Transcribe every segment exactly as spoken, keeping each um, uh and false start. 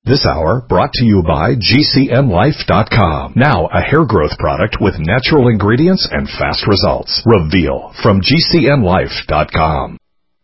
This hour brought to you by G C N Life dot com. Now a hair growth product with natural ingredients and fast results. Reveal from G C N Life dot com.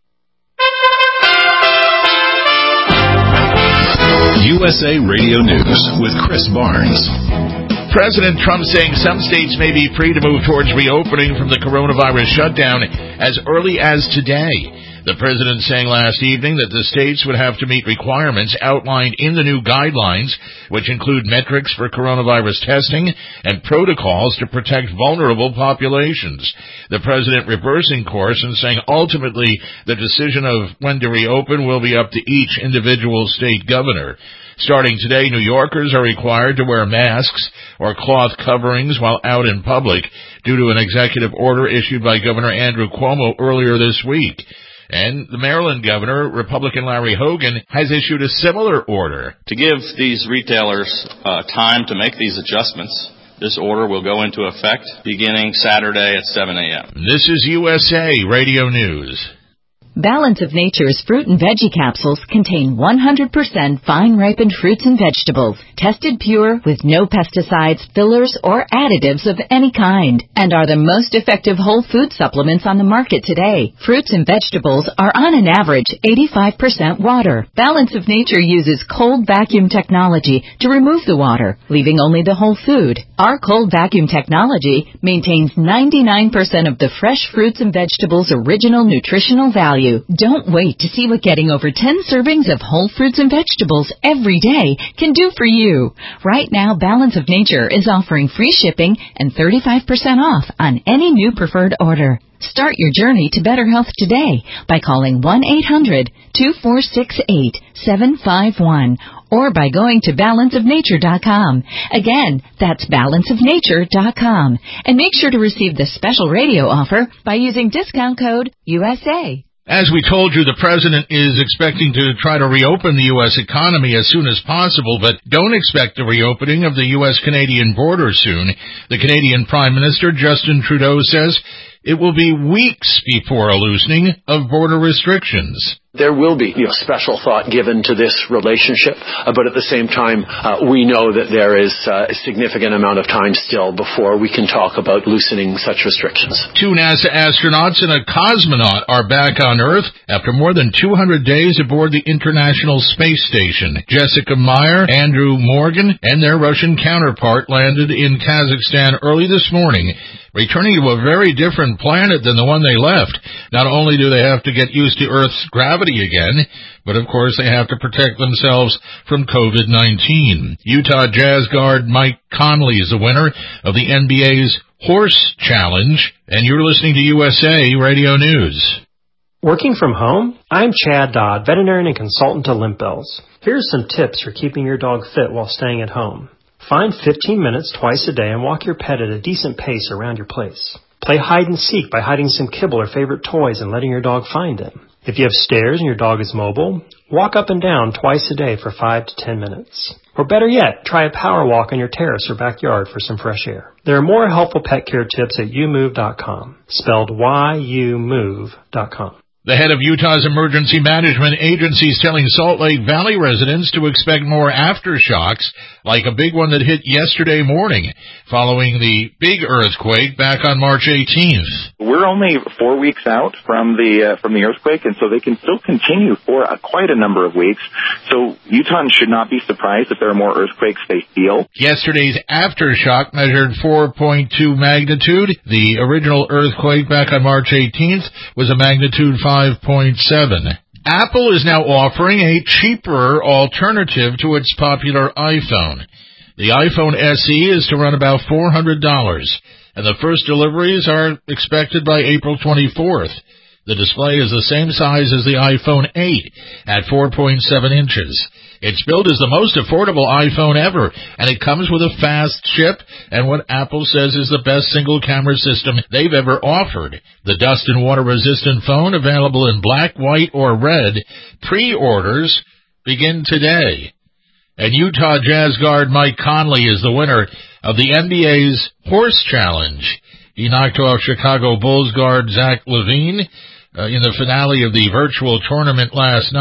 U S A Radio News with Chris Barnes. President Trump saying some states may be free to move towards reopening from the coronavirus shutdown as early as today. The president saying last evening that the states would have to meet requirements outlined in the new guidelines, which include metrics for coronavirus testing and protocols to protect vulnerable populations. The president reversing course and saying ultimately the decision of when to reopen will be up to each individual state governor. Starting today, New Yorkers are required to wear masks or cloth coverings while out in public due to an executive order issued by Governor Andrew Cuomo earlier this week. And the Maryland governor, Republican Larry Hogan, has issued a similar order. To give these retailers uh, time to make these adjustments, this order will go into effect beginning Saturday at seven a.m. This is U S A Radio News. Balance of Nature's fruit and veggie capsules contain one hundred percent fine-ripened fruits and vegetables, tested pure with no pesticides, fillers, or additives of any kind, and are the most effective whole food supplements on the market today. Fruits and vegetables are on an average eighty-five percent water. Balance of Nature uses cold vacuum technology to remove the water, leaving only the whole food. Our cold vacuum technology maintains ninety-nine percent of the fresh fruits and vegetables' original nutritional value. Don't wait to see what getting over ten servings of whole fruits and vegetables every day can do for you. Right now, Balance of Nature is offering free shipping and thirty-five percent off on any new preferred order. Start your journey to better health today by calling one eight hundred two four six eight seven five one or by going to balance of nature dot com. Again, that's balance of nature dot com. And make sure to receive the special radio offer by using discount code U S A. As we told you, the president is expecting to try to reopen the U S economy as soon as possible, but don't expect the reopening of the U S Canadian border soon. The Canadian Prime Minister, Justin Trudeau, says it will be weeks before a loosening of border restrictions. There will be you know, special thought given to this relationship, uh, but at the same time, uh, we know that there is uh, a significant amount of time still before we can talk about loosening such restrictions. Two NASA astronauts and a cosmonaut are back on Earth after more than two hundred days aboard the International Space Station. Jessica Meyer, Andrew Morgan, and their Russian counterpart landed in Kazakhstan early this morning, returning to a very different planet than the one they left. Not only do they have to get used to Earth's gravity again, but of course they have to protect themselves from COVID nineteen. Utah Jazz guard Mike Conley is the winner of the N B A's Horse Challenge, and you're listening to U S A Radio News. Working from home? I'm Chad Dodd, veterinarian and consultant to Limp Bells. Here's some tips for keeping your dog fit while staying at home. Find fifteen minutes twice a day and walk your pet at a decent pace around your place. Play hide and seek by hiding some kibble or favorite toys and letting your dog find them. If you have stairs and your dog is mobile, walk up and down twice a day for five to ten minutes. Or better yet, try a power walk on your terrace or backyard for some fresh air. There are more helpful pet care tips at you move dot com, spelled Y U move dot com. The head of Utah's emergency management agency is telling Salt Lake Valley residents to expect more aftershocks, like a big one that hit yesterday morning, following the big earthquake back on March eighteenth. We're only four weeks out from the uh, from the earthquake, and so they can still continue for uh, quite a number of weeks. So Utahns should not be surprised if there are more earthquakes they feel. Yesterday's aftershock measured four point two magnitude. The original earthquake back on March eighteenth was a magnitude five point seven. Apple is now offering a cheaper alternative to its popular iPhone. The iPhone S E is to run about four hundred dollars, and the first deliveries are expected by April twenty-fourth. The display is the same size as the iPhone eight at four point seven inches. It's billed as the most affordable iPhone ever, and it comes with a fast chip and what Apple says is the best single-camera system they've ever offered. The dust and water-resistant phone, available in black, white, or red. Pre-orders begin today. And Utah Jazz guard Mike Conley is the winner of the N B A's Horse Challenge. He knocked off Chicago Bulls guard Zach LaVine uh, in the finale of the virtual tournament last night.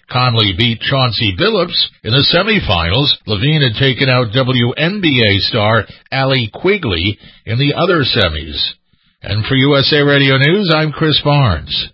Conley beat Chauncey Billups in the semifinals. Levine had taken out W N B A star Allie Quigley in the other semis. And for U S A Radio News, I'm Chris Barnes.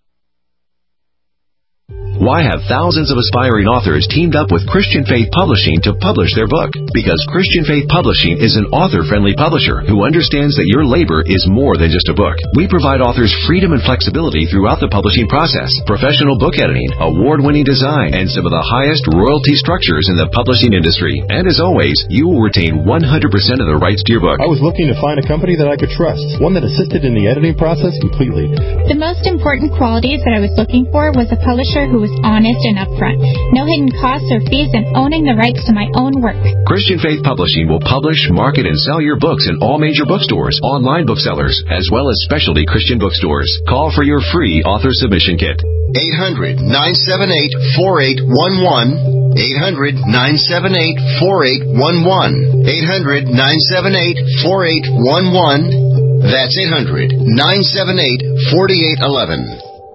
Why have thousands of aspiring authors teamed up with Christian Faith Publishing to publish their book? Because Christian Faith Publishing is an author-friendly publisher who understands that your labor is more than just a book. We provide authors freedom and flexibility throughout the publishing process, professional book editing, award-winning design, and some of the highest royalty structures in the publishing industry. And as always, you will retain one hundred percent of the rights to your book. I was looking to find a company that I could trust, one that assisted in the editing process completely. The most important qualities that I was looking for was a publisher who was honest and upfront. No hidden costs or fees, and owning the rights to my own work. Christian Faith Publishing will publish, market, and sell your books in all major bookstores, online booksellers, as well as specialty Christian bookstores. Call for your free author submission kit. eight hundred, nine seven eight, four eight one one. eight hundred, nine seven eight, four eight one one. eight hundred, nine seven eight, four eight one one. That's eight hundred, nine seven eight, four eight one one.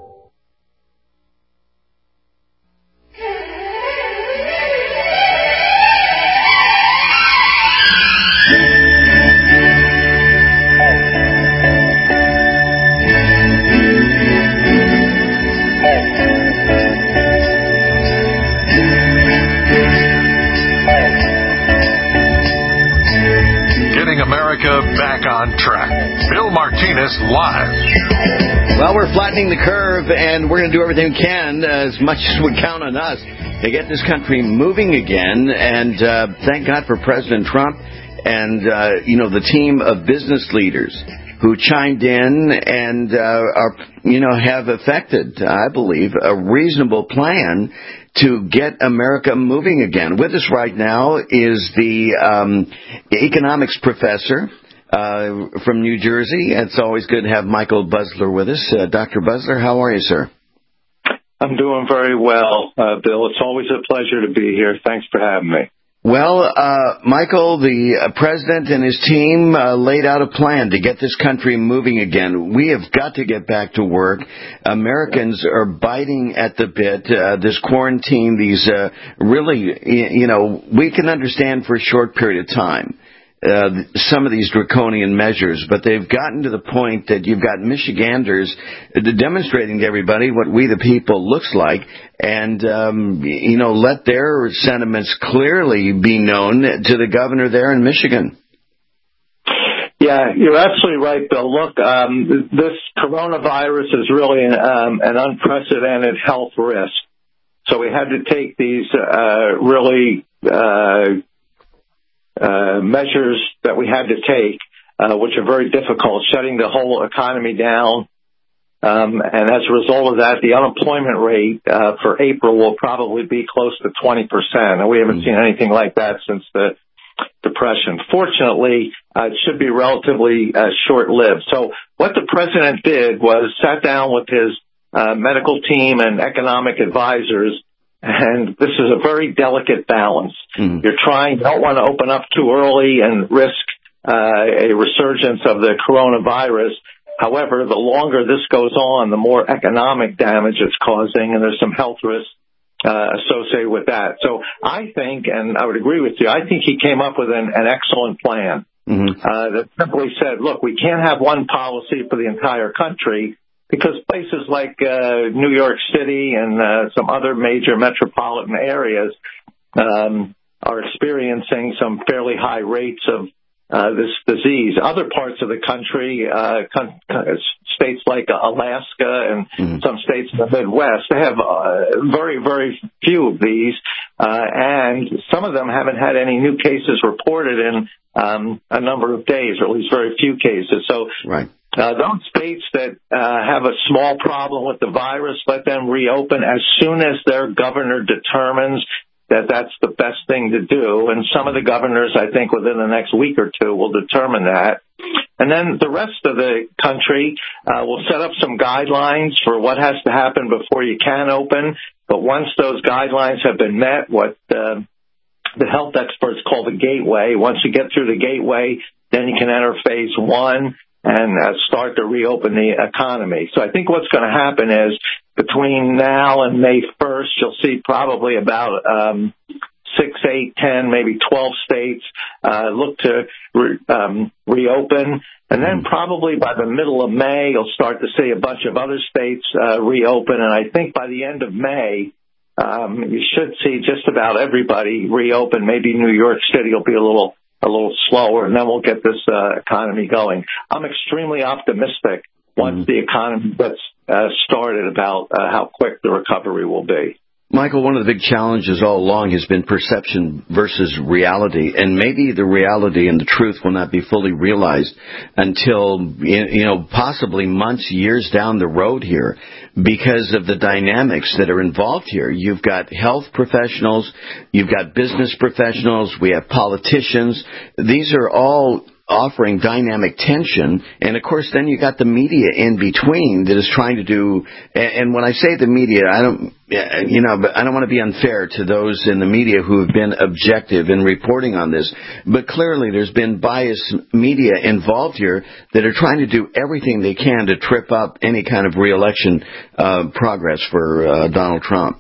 Back on track. Bill Martinez live. Well, we're flattening the curve, and we're going to do everything we can, uh, as much as we count on us, to get this country moving again. And uh, thank God for President Trump and, uh, you know, the team of business leaders who chimed in and uh, are, you know, have effected, I believe, a reasonable plan to get America moving again. With us right now is the um, economics professor uh, from New Jersey. It's always good to have Michael Busler with us. Uh, Doctor Busler, how are you, sir? I'm doing very well, uh, Bill. It's always a pleasure to be here. Thanks for having me. Well, uh, Michael, the uh, president and his team uh, laid out a plan to get this country moving again. We have got to get back to work. Americans are biting at the bit. Uh, this quarantine, these uh, really, you know, we can understand for a short period of time uh, some of these draconian measures, but they've gotten to the point that you've got Michiganders demonstrating to everybody what we the people looks like, and, um, you know, let their sentiments clearly be known to the governor there in Michigan. Yeah, you're absolutely right, Bill. Look, um, this coronavirus is really an, um, an unprecedented health risk. So we had to take these uh, really uh Uh, measures that we had to take, uh, which are very difficult, shutting the whole economy down. Um, and as a result of that, the unemployment rate uh, for April will probably be close to twenty percent. And we haven't seen anything like that since the Depression. Fortunately, uh, it should be relatively uh, short-lived. So what the president did was sat down with his uh, medical team and economic advisors. And this is a very delicate balance. Mm. You're trying, you don't want to open up too early and risk uh, a resurgence of the coronavirus. However, the longer this goes on, the more economic damage it's causing, and there's some health risks uh, associated with that. So I think, and I would agree with you, I think he came up with an, an excellent plan mm-hmm. uh, that simply said, look, we can't have one policy for the entire country, because places like uh, New York City and uh, some other major metropolitan areas um, are experiencing some fairly high rates of uh, this disease. Other parts of the country, uh, con- states like Alaska and mm-hmm. some states in the Midwest, they have uh, very, very few of these, uh, and some of them haven't had any new cases reported in um, a number of days, or at least very few cases. So. Right. Uh, those states that uh, have a small problem with the virus, let them reopen as soon as their governor determines that that's the best thing to do. And some of the governors, I think, within the next week or two will determine that. And then the rest of the country uh, will set up some guidelines for what has to happen before you can open. But once those guidelines have been met, what uh, the health experts call the gateway, once you get through the gateway, then you can enter phase one and uh, start to reopen the economy. So I think what's going to happen is between now and May first, you'll see probably about um, six, eight, ten, maybe twelve states uh, look to re- um, reopen. And then probably by the middle of May, you'll start to see a bunch of other states uh, reopen. And I think by the end of May, um, you should see just about everybody reopen. Maybe New York City will be a little a little slower, and then we'll get this uh, economy going. I'm extremely optimistic once the economy gets uh, started about uh, how quick the recovery will be. Michael, one of the big challenges all along has been perception versus reality, and maybe the reality and the truth will not be fully realized until, you know, possibly months, years down the road here because of the dynamics that are involved here. You've got health professionals, you've got business professionals, we have politicians. These are all offering dynamic tension, and of course then you got the media in between that is trying to do, and when I say the media, I don't, you know, but I don't want to be unfair to those in the media who have been objective in reporting on this, but clearly there's been biased media involved here that are trying to do everything they can to trip up any kind of re-election uh, progress for uh, Donald Trump.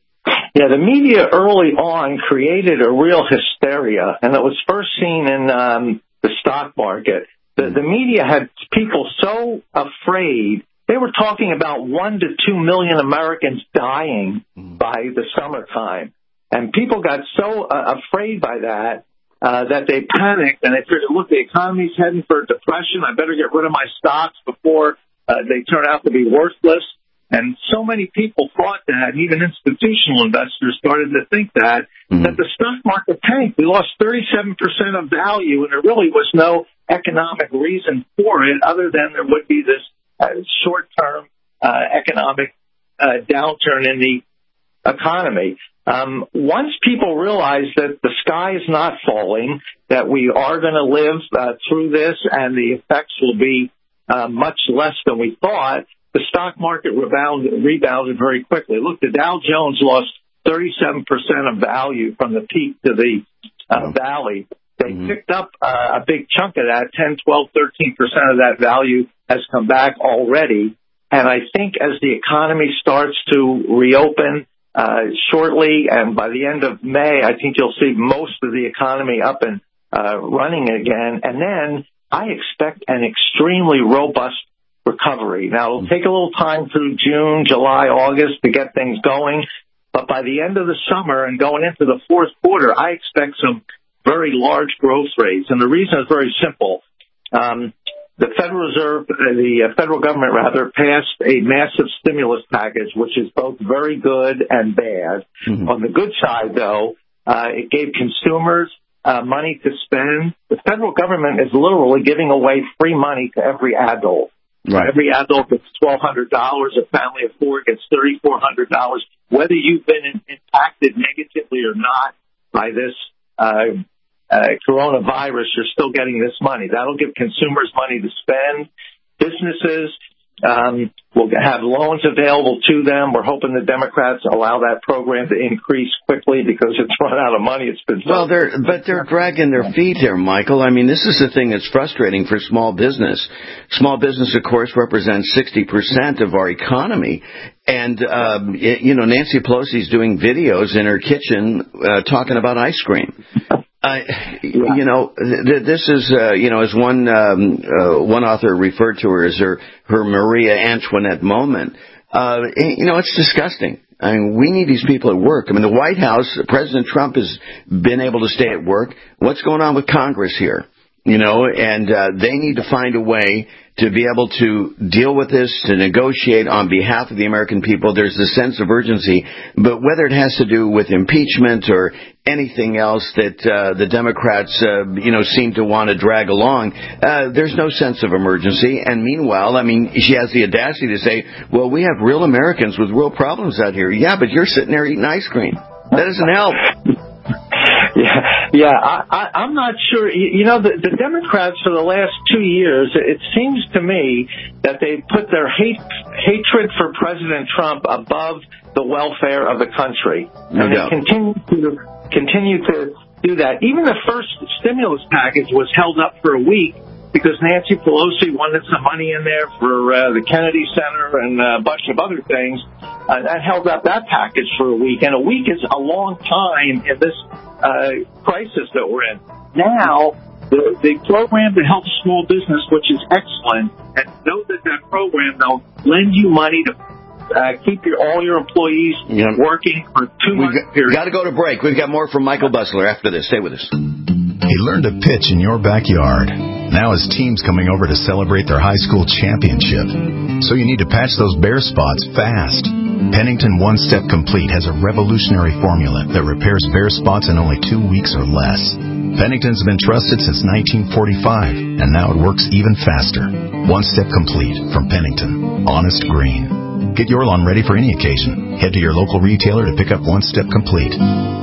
Yeah, the media early on created a real hysteria, and it was first seen in um, the stock market. The, the media had people so afraid. They were talking about one to two million Americans dying by the summertime. And people got so uh, afraid by that uh, that they panicked, and they figured, look, the economy's heading for a depression. I better get rid of my stocks before uh, they turn out to be worthless. And so many people thought that, and even institutional investors started to think that, mm-hmm. that the stock market tanked. We lost thirty-seven percent of value, and there really was no economic reason for it other than there would be this uh, short-term uh, economic uh, downturn in the economy. Um, once people realize that the sky is not falling, that we are going to live uh, through this, and the effects will be uh, much less than we thought, the stock market rebounded, rebounded very quickly. Look, the Dow Jones lost thirty-seven percent of value from the peak to the uh, valley. They mm-hmm. picked up uh, a big chunk of that, ten, twelve, thirteen percent of that value has come back already. And I think as the economy starts to reopen uh, shortly, and by the end of May, I think you'll see most of the economy up and uh, running again. And then I expect an extremely robust recovery. Now, it'll take a little time through June, July, August to get things going, but by the end of the summer and going into the fourth quarter, I expect some very large growth rates. And the reason is very simple. Um, the Federal Reserve, uh, the uh, federal government, rather, passed a massive stimulus package, which is both very good and bad. Mm-hmm. On the good side, though, uh, it gave consumers uh, money to spend. The federal government is literally giving away free money to every adult. Right. Every adult gets twelve hundred dollars. A family of four gets thirty-four hundred dollars. Whether you've been in, impacted negatively or not by this uh, uh, coronavirus, you're still getting this money. That'll give consumers money to spend. Businesses um, will have loans available to them. We're hoping the Democrats allow that program to increase quickly because it's run out of money. It's been so well, they're but they're dragging their feet here, Michael. I mean, this is the thing that's frustrating for small business. Small business, of course, represents sixty percent of our economy. And, um, it, you know, Nancy Pelosi's doing videos in her kitchen uh, talking about ice cream. Uh, you know, th- this is, uh, you know, as one um, uh, one author referred to her as her, her Maria Antoinette moment. Uh, you know, it's disgusting. I mean, we need these people at work. I mean, the White House, President Trump has been able to stay at work. What's going on with Congress here? You know, and uh, they need to find a way to be able to deal with this, to negotiate on behalf of the American people. There's a sense of urgency, but whether it has to do with impeachment or anything else that uh, the Democrats, uh, you know, seem to want to drag along, uh, there's no sense of emergency. And meanwhile, I mean, she has the audacity to say, well, we have real Americans with real problems out here. Yeah, but you're sitting there eating ice cream. That doesn't help. Yeah, yeah. I, I, I'm not sure. You, you know, the, the Democrats for the last two years, it seems to me that they put their hate, hatred for President Trump above the welfare of the country, no and doubt. they continue to continue to do that. Even the first stimulus package was held up for a week because Nancy Pelosi wanted some money in there for uh, the Kennedy Center and a bunch of other things. Uh, that held up that package for a week, and a week is a long time in this uh, crisis that we're in. Now, the, the program to help small business, which is excellent, and know that that program, they'll lend you money to Uh, keep your, all your employees yeah. working for two months. We've got to go to break. We've got more from Michael Busler after this. Stay with us. He learned to pitch in your backyard. Now his team's coming over to celebrate their high school championship. So you need to patch those bare spots fast. Pennington One Step Complete has a revolutionary formula that repairs bare spots in only two weeks or less. Pennington's been trusted since nineteen forty-five, and now it works even faster. One Step Complete from Pennington. Honest green. Get your lawn ready for any occasion. Head to your local retailer to pick up One Step Complete.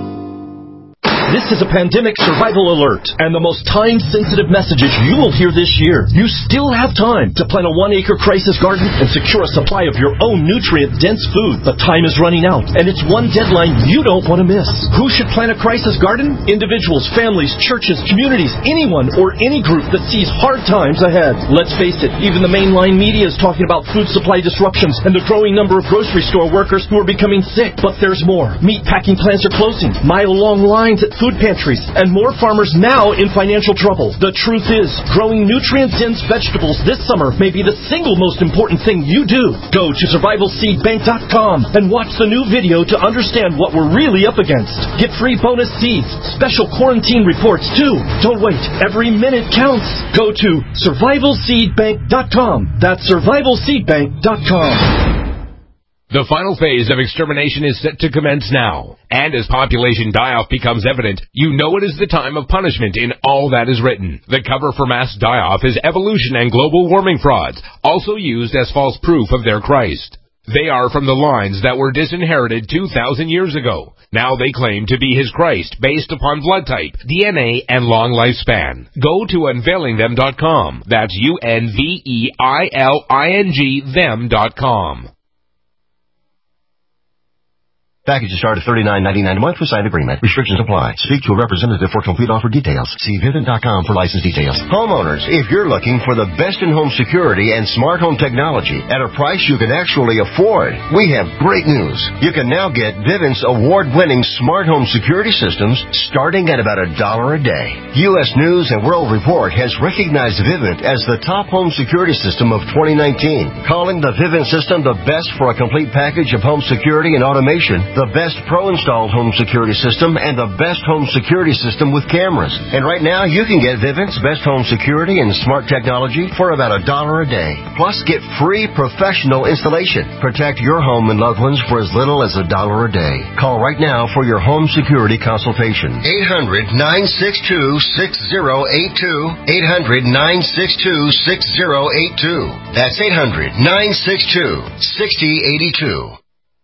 This is a pandemic survival alert and the most time-sensitive messages you will hear this year. You still have time to plant a one-acre crisis garden and secure a supply of your own nutrient-dense food. But time is running out, and it's one deadline you don't want to miss. Who should plant a crisis garden? Individuals, families, churches, communities, anyone or any group that sees hard times ahead. Let's face it, even the mainline media is talking about food supply disruptions and the growing number of grocery store workers who are becoming sick. But there's more. Meat packing plants are closing, mile-long lines at food pantries, and more farmers now in financial trouble. The truth is, growing nutrient-dense vegetables this summer may be the single most important thing you do. Go to survival seed bank dot com and watch the new video to understand what we're really up against. Get free bonus seeds, special quarantine reports too. Don't wait. Every minute counts. Go to survival seed bank dot com. That's survival seed bank dot com. The final phase of extermination is set to commence now. And as population die-off becomes evident, you know it is the time of punishment in all that is written. The cover for mass die-off is evolution and global warming frauds, also used as false proof of their Christ. They are from the lines that were disinherited two thousand years ago. Now they claim to be his Christ based upon blood type, D N A, and long lifespan. Go to unveiling them dot com. That's U N V E I L I N G them dot com. Packages start at thirty-nine ninety-nine a month with signed agreement. Restrictions apply. Speak to a representative for complete offer details. See Vivint dot com for license details. Homeowners, if you're looking for the best in home security and smart home technology at a price you can actually afford, we have great news. You can now get Vivint's award-winning smart home security systems starting at about a dollar a day. U S News and World Report has recognized Vivint as the top home security system of twenty nineteen, calling the Vivint system the best for a complete package of home security and automation, the best pro-installed home security system, and the best home security system with cameras. And right now, you can get Vivint's best home security and smart technology for about a dollar a day. Plus, get free professional installation. Protect your home and loved ones for as little as a dollar a day. Call right now for your home security consultation. eight hundred nine six two six zero eight two. eight hundred nine six two six zero eight two. That's eight hundred nine six two six zero eight two.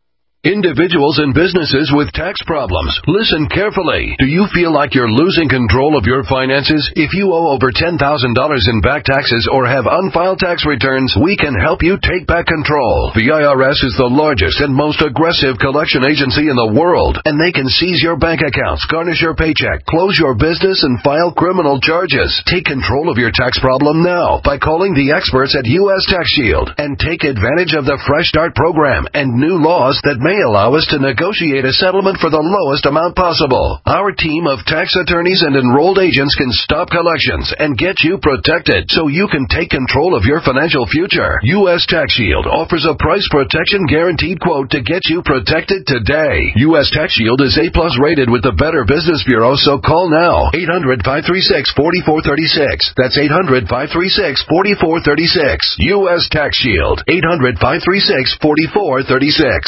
Individuals and businesses with tax problems, listen carefully. Do you feel like you're losing control of your finances? If you owe over ten thousand dollars in back taxes or have unfiled tax returns, we can help you take back control. The I R S is the largest and most aggressive collection agency in the world, and they can seize your bank accounts, garnish your paycheck, close your business, and file criminal charges. Take control of your tax problem now by calling the experts at U S Tax Shield and take advantage of the Fresh Start program and new laws that may allow us to negotiate a settlement for the lowest amount possible. Our team of tax attorneys and enrolled agents can stop collections and get you protected so you can take control of your financial future. U S Tax Shield offers a price protection guaranteed quote to get you protected today. U S Tax Shield is A plus rated with the Better Business Bureau, so call now. eight hundred five three six four four three six. That's eight hundred five three six four four three six. U S Tax Shield. eight hundred five three six four four three six.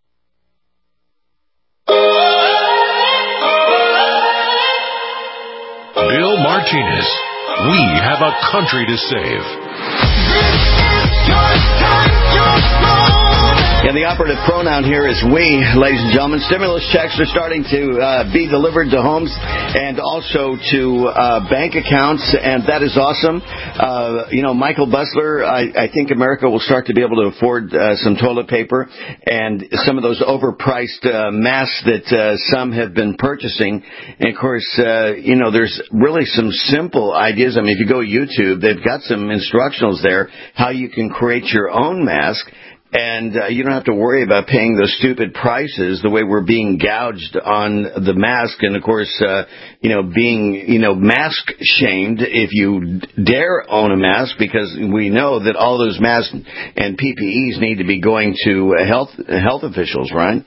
Bill Martinez. We have a country to save. This is your time, your moment. And the operative pronoun here is we, ladies and gentlemen. Stimulus checks are starting to uh, be delivered to homes and also to uh, bank accounts, and that is awesome. Uh, you know, Michael Busler, I, I think America will start to be able to afford uh, some toilet paper and some of those overpriced uh, masks that uh, some have been purchasing. And, of course, uh, you know, there's really some simple ideas. I mean, if you go to YouTube, they've got some instructionals there how you can create your own mask. And uh, you don't have to worry about paying those stupid prices the way we're being gouged on the mask. And, of course, uh, you know, being, you know, mask shamed if you dare own a mask, because we know that all those masks and P P Es need to be going to health health officials, right?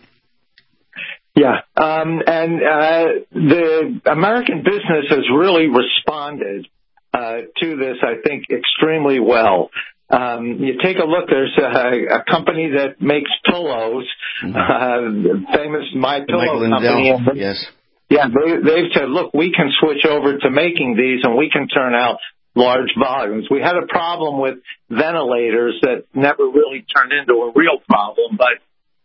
Yeah. Um, and uh, the American business has really responded uh, to this, I think, extremely well. Um, you take a look, there's a, a company that makes pillows, mm-hmm. uh, famous My Pillow company. And, yes. Yeah, they, they've said, look, we can switch over to making these and we can turn out large volumes. We had a problem with ventilators that never really turned into a real problem, but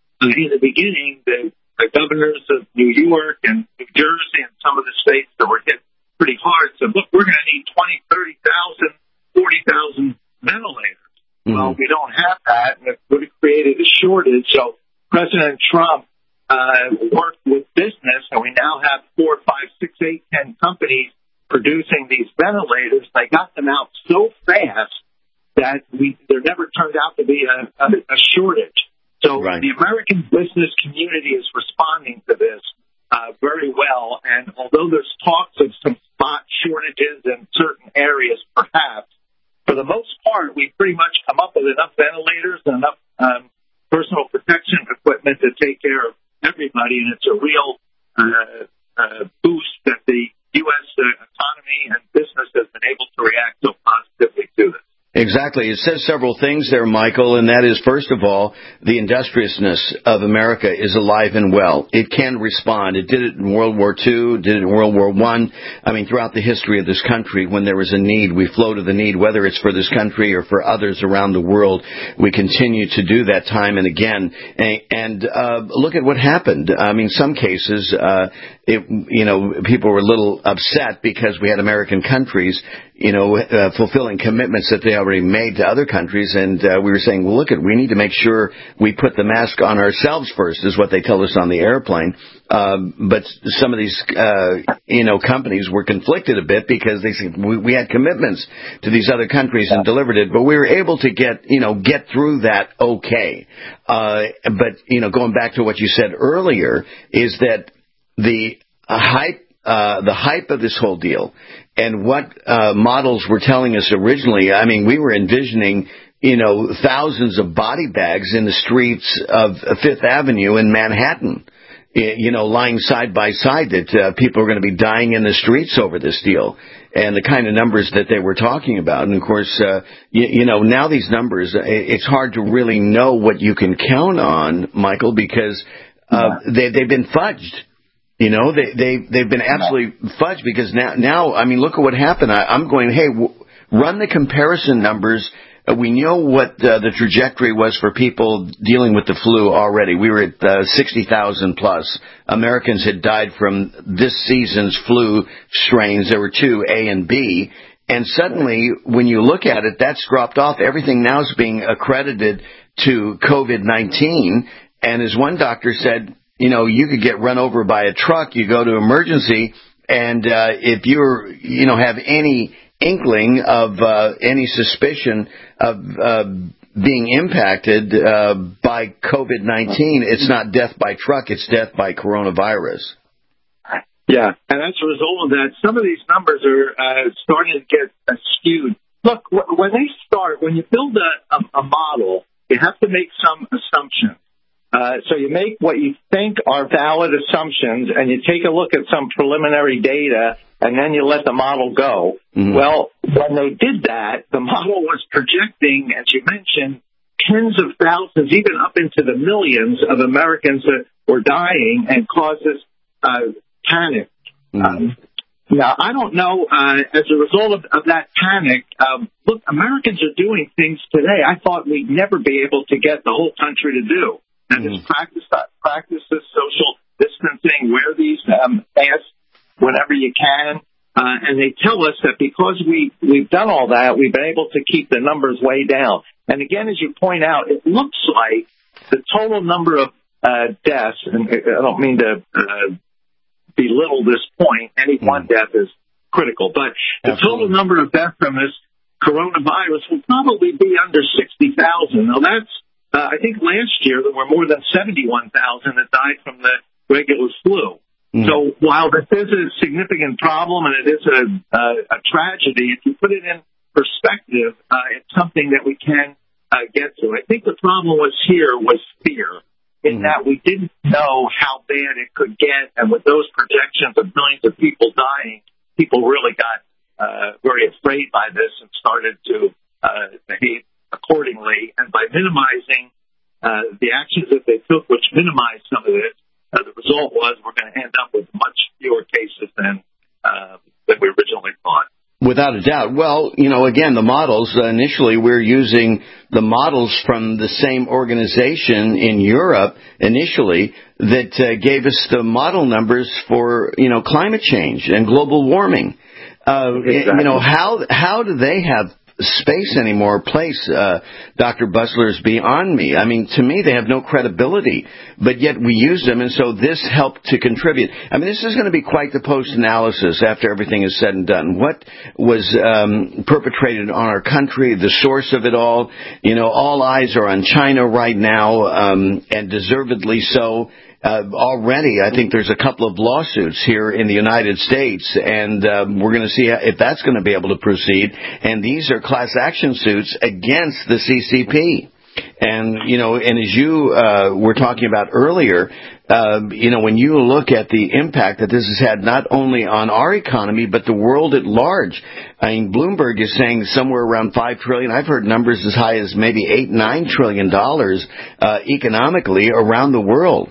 in the beginning, the, the governors of New York and New Jersey and some of the states that were hit pretty hard said, look, we're going to need twenty, thirty thousand, forty thousand ventilators. Mm-hmm. Well, we don't have that, and it would have created a shortage. So President Trump uh, worked with business, and we now have four, five, six, eight, ten companies producing these ventilators. They got them out so fast that we there never turned out to be a, a, a shortage. So right. The American business community is responding to this uh, very well, and although there's talks of some spot shortages in certain areas, perhaps, for the most part, we've pretty much come up with enough ventilators and enough um, personal protection equipment to take care of everybody, and it's a real uh, uh, boost that the U S uh, economy and business has been able to react so positively to this. Exactly. It says several things there, Michael, and that is, first of all, the industriousness of America is alive and well. It can respond. It did it in World War Two, did it in World War One. I. I mean, throughout the history of this country, when there was a need, we flow to the need, whether it's for this country or for others around the world. We continue to do that time and again. And, and uh, look at what happened. I mean, some cases, uh, it, you know, people were a little upset because we had American countries, you know, uh, fulfilling commitments that they already made to other countries. And uh, we were saying, well, look, at we need to make sure we put the mask on ourselves first, is what they tell us on the airplane. Um, but some of these, uh, you know, companies were conflicted a bit because they said we, we had commitments to these other countries and delivered it, but we were able to get, you know, get through that okay. Uh, but, you know, going back to what you said earlier, is that the uh, hype, uh, the hype of this whole deal and what uh, models were telling us originally, I mean, we were envisioning, you know, thousands of body bags in the streets of Fifth Avenue in Manhattan, you know, lying side by side, that uh, people are going to be dying in the streets over this deal, and the kind of numbers that they were talking about. And, of course, uh, you, you know, now these numbers, it's hard to really know what you can count on, Michael, because uh, they, they've been fudged. You know, they, they, they've been absolutely fudged because now, now, I mean, look at what happened. I, I'm going, hey, w- run the comparison numbers. Uh, we know what uh, the trajectory was for people dealing with the flu already. We were at uh, sixty thousand plus. Americans had died from this season's flu strains. There were two, A and B. And suddenly, when you look at it, that's dropped off. Everything now is being accredited to COVID nineteen. And as one doctor said, you know, you could get run over by a truck. You go to emergency, and uh, if you're, you know, have any inkling of uh, any suspicion of uh, being impacted uh, by COVID nineteen, it's not death by truck, it's death by coronavirus. Yeah, and as a result of that, some of these numbers are uh, starting to get uh, skewed. Look, w- when they start, when you build a, a, a model, you have to make some assumptions. Uh, so you make what you think are valid assumptions, and you take a look at some preliminary data, and then you let the model go. Mm-hmm. Well, when they did that, the model was projecting, as you mentioned, tens of thousands, even up into the millions of Americans that were dying, and causes uh, panic. Mm-hmm. Um, Now, I don't know, uh, as a result of, of that panic, um, look, Americans are doing things today I thought we'd never be able to get the whole country to do. And mm-hmm. it's practice, practice this social distancing, wear these um, masks whenever you can. Uh, and they tell us that because we, we've done all that, we've been able to keep the numbers way down. And again, as you point out, it looks like the total number of uh, deaths, and I don't mean to uh, belittle this point, any one death is critical, but the Absolutely. total number of deaths from this coronavirus will probably be under sixty thousand. Now that's, uh, I think last year there were more than seventy-one thousand that died from the regular flu. Mm. So while this is a significant problem and it is a, uh, a tragedy, if you put it in perspective, uh, it's something that we can uh, get to. I think the problem was here was fear. In mm-hmm. that we didn't know how bad it could get, and with those projections of millions of people dying, people really got uh, very afraid by this and started to uh, behave accordingly. And by minimizing uh, the actions that they took, which minimized some of this, uh, the result was we're going to end up with much fewer cases than uh, than we originally thought. Without a doubt. Well, you know, again, the models, uh, initially we're using the models from the same organization in Europe initially that uh, gave us the model numbers for, you know, climate change and global warming. Uh, exactly. You know, how how do they have space anymore, place, uh, Doctor Busler's beyond me. I mean, to me, they have no credibility, but yet we use them, and so this helped to contribute. I mean, this is going to be quite the post-analysis after everything is said and done. What was um, perpetrated on our country, the source of it all? You know, all eyes are on China right now, um, and deservedly so. Uh, already, I think there's a couple of lawsuits here in the United States, and um, we're going to see if that's going to be able to proceed. And these are class action suits against the C C P. And, you know, and as you uh, were talking about earlier, uh, you know, when you look at the impact that this has had not only on our economy, but the world at large. I mean, Bloomberg is saying somewhere around five trillion dollars. I've heard numbers as high as maybe eight, nine trillion dollars uh, economically around the world.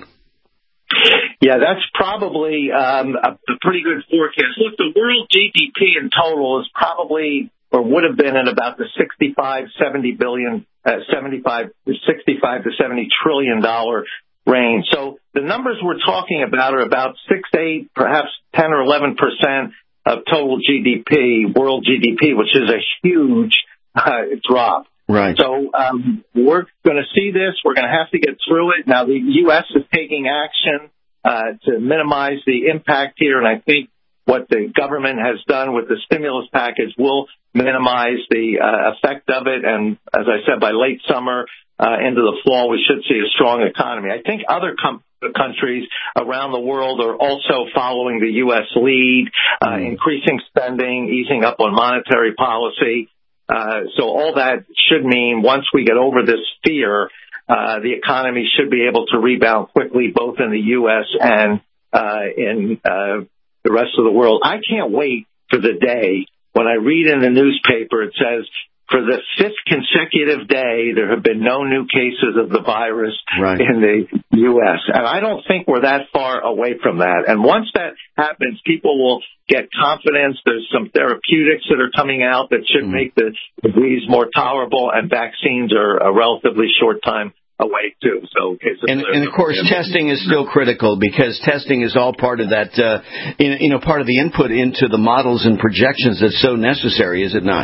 Yeah, that's probably um, a, a pretty good forecast. Look, the world G D P in total is probably, or would have been, at about the sixty-five, seventy billion, uh, seventy-five, sixty-five to seventy trillion dollar range. So the numbers we're talking about are about six, eight, perhaps ten or eleven percent of total G D P, world G D P, which is a huge uh, drop. Right. So um, we're going to see this. We're going to have to get through it. Now, the U S is taking action uh, to minimize the impact here, and I think what the government has done with the stimulus package will minimize the uh, effect of it. And as I said, by late summer uh, into the fall, we should see a strong economy. I think other com- countries around the world are also following the U S lead, uh, increasing spending, easing up on monetary policy. Uh, so all that should mean once we get over this fear, uh, the economy should be able to rebound quickly, both in the U S and uh, in uh, the rest of the world. I can't wait for the day when I read in the newspaper it says, for the fifth consecutive day, there have been no new cases of the virus right. in the U S. And I don't think we're that far away from that. And once that happens, people will get confidence. There's some therapeutics that are coming out that should mm. make the disease more tolerable, and vaccines are a relatively short time away too. So, and, and of course, testing is still critical, because testing is all part of that, uh, you know, part of the input into the models and projections that's so necessary, is it not?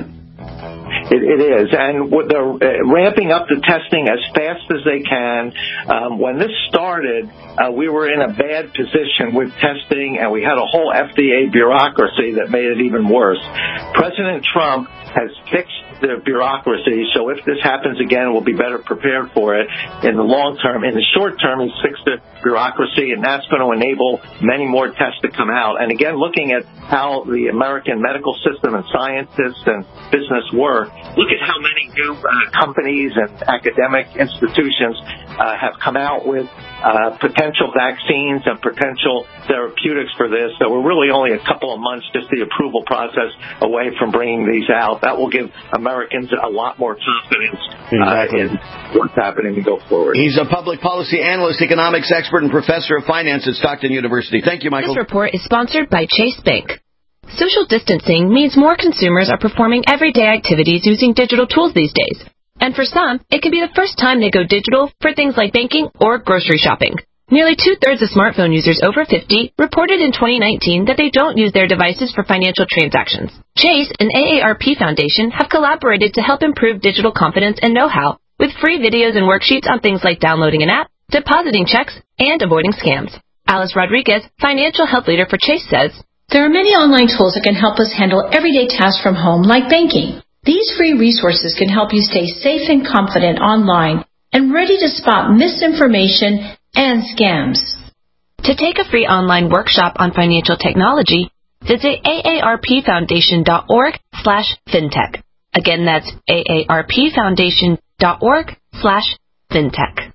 It, it is, and they're uh, ramping up the testing as fast as they can. Um, when this started, uh, we were in a bad position with testing, and we had a whole F D A bureaucracy that made it even worse. President Trump has fixed the bureaucracy, so if this happens again, we'll be better prepared for it in the long term. In the short term, he's fixed the bureaucracy, and that's going to enable many more tests to come out. And again, looking at how the American medical system and scientists and business work, look at how many new uh, companies and academic institutions uh, have come out with uh, potential vaccines and potential therapeutics for this. So we're really only a couple of months, just the approval process, away from bringing these out. That will give Americans a lot more confidence exactly. uh, in what's happening to go forward. He's a public policy analyst, economics expert, and professor of finance at Stockton University. Thank you, Michael. This report is sponsored by Chase Bank. social distancing means more consumers are performing everyday activities using digital tools these days. And for some, it can be the first time they go digital for things like banking or grocery shopping. Nearly two-thirds of smartphone users over fifty reported in twenty nineteen that they don't use their devices for financial transactions. Chase and A A R P Foundation have collaborated to help improve digital confidence and know-how with free videos and worksheets on things like downloading an app, depositing checks, and avoiding scams. Alice Rodriguez, financial health leader for Chase, says, "There are many online tools that can help us handle everyday tasks from home, like banking. These free resources can help you stay safe and confident online and ready to spot misinformation and scams." To take a free online workshop on financial technology, visit aarpfoundation.org slash fintech. Again, that's aarpfoundation.org slash fintech.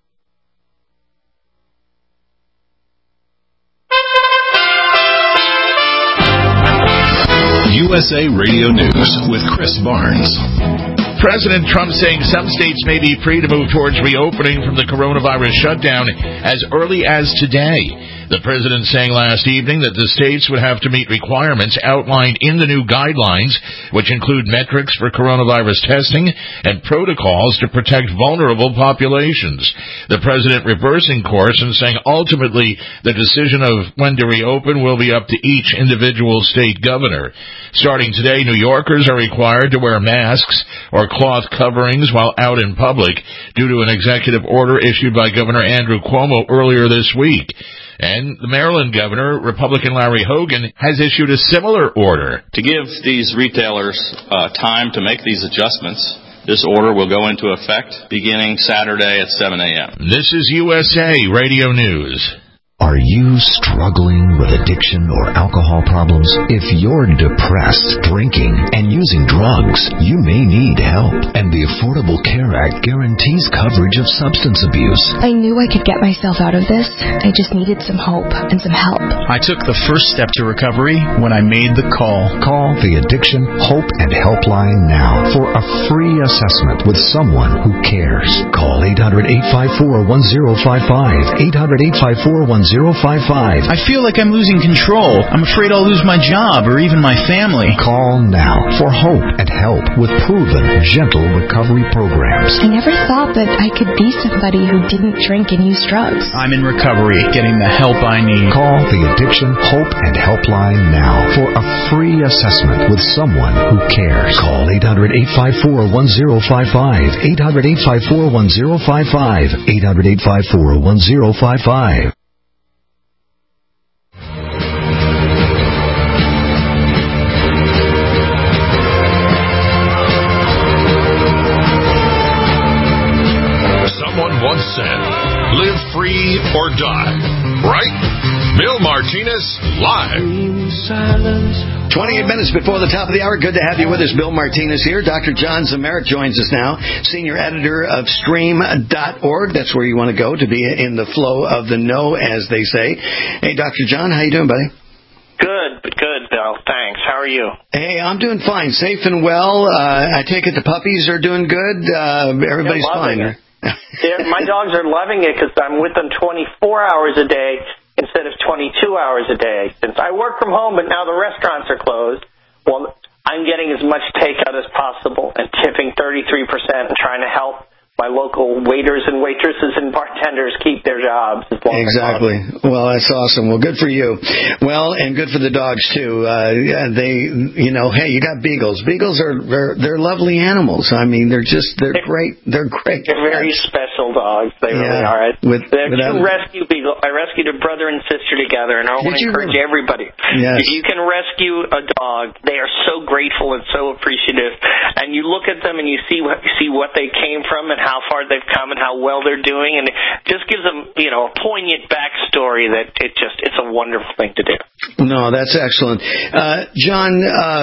U S A Radio News with Chris Barnes. President Trump saying some states may be free to move towards reopening from the coronavirus shutdown as early as today. The president saying last evening that the states would have to meet requirements outlined in the new guidelines, which include metrics for coronavirus testing and protocols to protect vulnerable populations. The president reversing course and saying ultimately the decision of when to reopen will be up to each individual state governor. Starting today, New Yorkers are required to wear masks or cloth coverings while out in public due to an executive order issued by Governor Andrew Cuomo earlier this week. And the Maryland governor, Republican Larry Hogan, has issued a similar order. To give these retailers uh, time to make these adjustments, this order will go into effect beginning Saturday at seven a.m. This is U S A Radio News. Are you struggling with addiction or alcohol problems? If you're depressed, drinking, and using drugs, you may need help. And the Affordable Care Act guarantees coverage of substance abuse. I knew I could get myself out of this. I just needed some hope and some help. I took the first step to recovery when I made the call. Call the Addiction, Hope, and Helpline now for a free assessment with someone who cares. Call eight hundred, eight five four, one zero five five. eight hundred, eight five four, one zero five five. I feel like I'm losing control. I'm afraid I'll lose my job or even my family. Call now for hope and help with proven, gentle recovery programs. I never thought that I could be somebody who didn't drink and use drugs. I'm in recovery, getting the help I need. Call the Addiction, Hope, and Helpline now for a free assessment with someone who cares. Call eight hundred, eight five four, one zero five five. eight hundred, eight five four, one zero five five. eight hundred, eight five four, one zero five five. Once said, live free or die, right? Bill Martinez, live. twenty-eight minutes before the top of the hour. Good to have you with us. Bill Martinez here. Doctor John Zemeric joins us now, senior editor of stream dot org. That's where you want to go to be in the flow of the know, as they say. Hey, Doctor John, how you doing, buddy? Good, good, Bill. Thanks. How are you? Hey, I'm doing fine. Safe and well. Uh, I take it the puppies are doing good. Uh, everybody's fine. My dogs are loving it because I'm with them twenty-four hours a day instead of twenty-two hours a day. Since I work from home, but now the restaurants are closed, well, I'm getting as much takeout as possible and tipping thirty-three percent and trying to help my local waiters and waitresses and bartenders keep their jobs as long exactly. as possible. Well, that's awesome. Well, good for you. Well, and good for the dogs too. Uh, they, you know, hey, you got beagles. Beagles are they're, they're lovely animals. I mean, they're just they're great. They're great. They're very special dogs. They yeah. really are. With, they're without... two rescue beagles. I rescued a brother and sister together, and I want to encourage really? everybody. Yes. If you can rescue a dog, they are so grateful and so appreciative. And you look at them and you see what you see what they came from and how far they've come and how well they're doing, and it just gives them, you know, a poignant backstory that it just, it's a wonderful thing to do. No, that's excellent. Uh, John, um,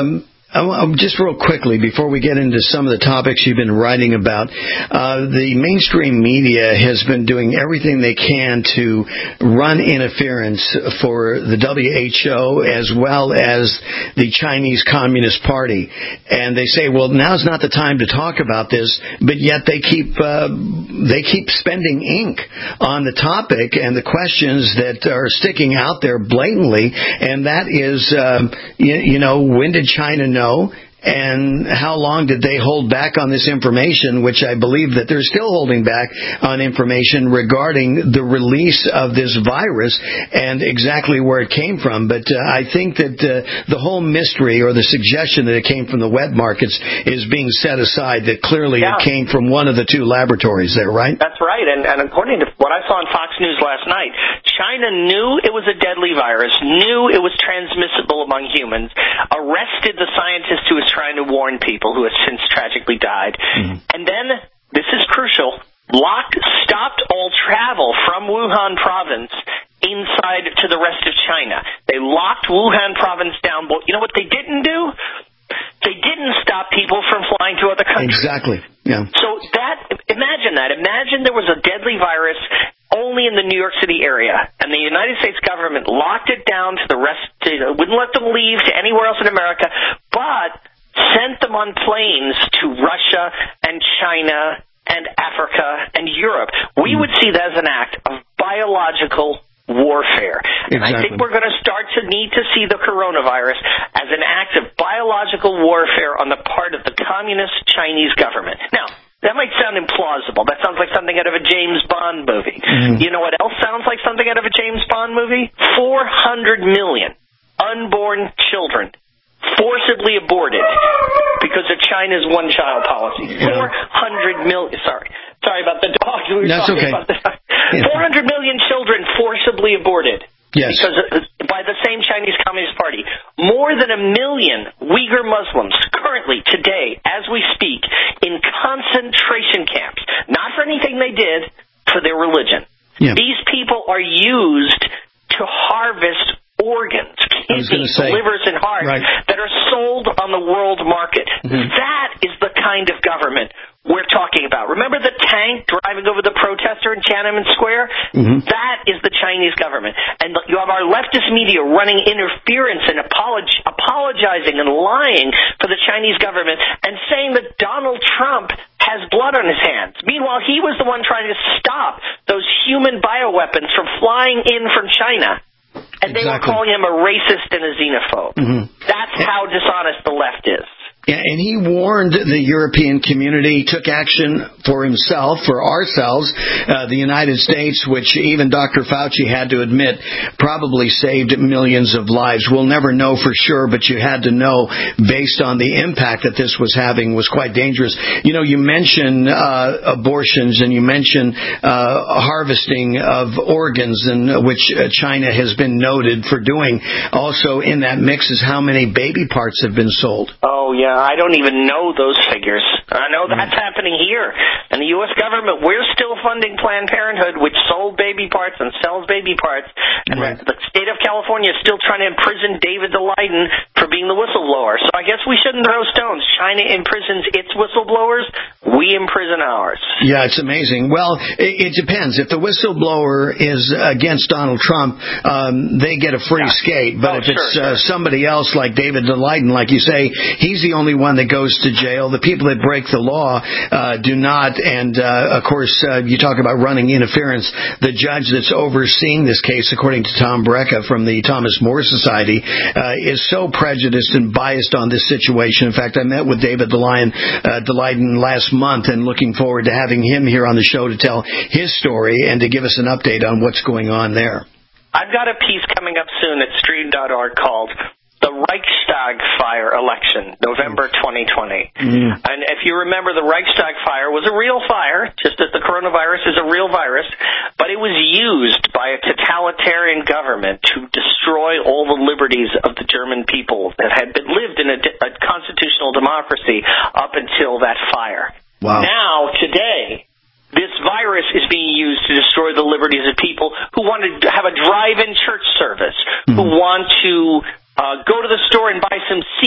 Um, just real quickly, before we get into some of the topics you've been writing about, uh, the mainstream media has been doing everything they can to run interference for the W H O as well as the Chinese Communist Party. And they say, well, now's not the time to talk about this, but yet they keep uh, they keep spending ink on the topic and the questions that are sticking out there blatantly, and that is, um, you, you know, when did China know? Know, and how long did they hold back on this information, which I believe that they're still holding back on information regarding the release of this virus and exactly where it came from. But uh, I think that uh, the whole mystery or the suggestion that it came from the wet markets is being set aside, that clearly yeah. it came from one of the two laboratories there, right? That's right. And, and according to what I saw on Fox News last night, China knew it was a deadly virus, knew it was transmissible among humans, arrested the scientist who was trying to warn people, who has since tragically died. Mm-hmm. And then, this is crucial, locked, stopped all travel from Wuhan province inside to the rest of China. They locked Wuhan province down, but you know what they didn't do? They didn't stop people from flying to other countries. Exactly, yeah. So that, imagine that. Imagine there was a deadly virus only in the New York City area, and the United States government locked it down to the rest, to, wouldn't let them leave to anywhere else in America, but sent them on planes to Russia and China and Africa and Europe. We would see that as an act of biological warfare. And exactly. I think we're going to start to need to see the coronavirus as an act of biological warfare on the part of the communist Chinese government. Now, that might sound implausible. That sounds like something out of a James Bond movie. Mm-hmm. You know what else sounds like something out of a James Bond movie? four hundred million unborn children forcibly aborted because of China's one-child policy. four hundred million. Sorry. Sorry about the dog. We were That's talking okay. about the dog. Yeah. four hundred million children forcibly aborted. Yes. Because of, by the same Chinese Communist Party. More than a million Uyghur Muslims currently, today, as we speak, in concentration camps. Not for anything they did, for their religion. Yeah. These people are used to harvest organs, kidneys, livers, and hearts right. that are sold on the world market. Mm-hmm. That is the kind of government we're talking about. Remember the tank driving over the protester in Tiananmen Square? Mm-hmm. That is the Chinese government. And you have our leftist media running interference and apolog- apologizing and lying for the Chinese government and saying that Donald Trump has blood on his hands. Meanwhile, he was the one trying to stop those human bioweapons from flying in from China. And they exactly. were calling him a racist and a xenophobe. Mm-hmm. That's how dishonest the left is. Yeah, and he warned the European community, took action for himself, for ourselves, uh, the United States, which even Doctor Fauci had to admit probably saved millions of lives. We'll never know for sure, but you had to know based on the impact that this was having was quite dangerous. You know, you mentioned uh, abortions and you mentioned uh, harvesting of organs, and which China has been noted for doing. Also in that mix is how many baby parts have been sold. Oh, yeah. I don't even know those figures. I know that's mm-hmm. happening here. And the U S government, we're still funding Planned Parenthood, which sold baby parts and sells baby parts. And right. the state of California is still trying to imprison David Leiden for being the whistleblower. So I guess we shouldn't throw stones. China imprisons its whistleblowers. We imprison ours. Yeah, it's amazing. Well, it, it depends. If the whistleblower is against Donald Trump, um, they get a free yeah. skate. But oh, if it's sure, uh, sure. somebody else like David Leiden, like you say, he's the only one that goes to jail. The people that break the law uh, do not. And, uh, of course, uh, you talk about running interference. The judge that's overseeing this case, according to Tom Brecka from the Thomas More Society, uh, is so prejudiced and biased on this situation. In fact, I met with David DeLeiden, uh, DeLeiden last month and looking forward to having him here on the show to tell his story and to give us an update on what's going on there. I've got a piece coming up soon at stream dot org called The Reichstag Fire Election, November twenty twenty. Mm. And if you remember, the Reichstag fire was a real fire, just as the coronavirus is a real virus, but it was used by a totalitarian government to destroy all the liberties of the German people that had been lived in a, a constitutional democracy up until that fire. Wow. Now, today, this virus is being used to destroy the liberties of people who want to have a drive-in church service, mm-hmm. who want to Uh, go to the store and buy some seeds and